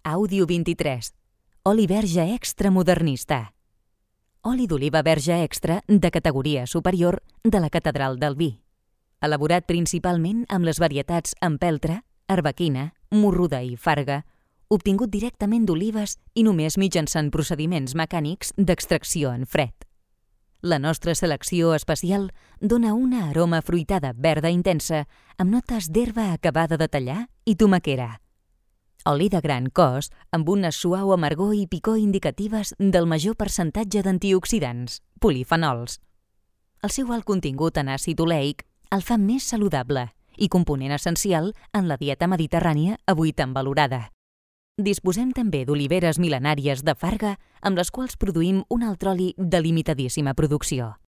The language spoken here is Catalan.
Àudio 23. Oli verge extra modernista. Oli d'oliva verge extra de categoria superior de la Catedral del Vi. Elaborat principalment amb les varietats empeltre, arbequina, morruda i farga, obtingut directament d'olives i només mitjançant procediments mecànics d'extracció en fred. La nostra selecció especial dona una aroma fruitada verda intensa amb notes d'herba acabada de tallar i tomaquera. Oli de gran cos amb una suau amargor i picor indicatives del major percentatge d'antioxidants, polifenols. El seu alt contingut en àcid oleic el fa més saludable i component essencial en la dieta mediterrània avui tan valorada. Disposem també d'oliveres mil·lenàries de farga amb les quals produïm un altre oli de limitadíssima producció.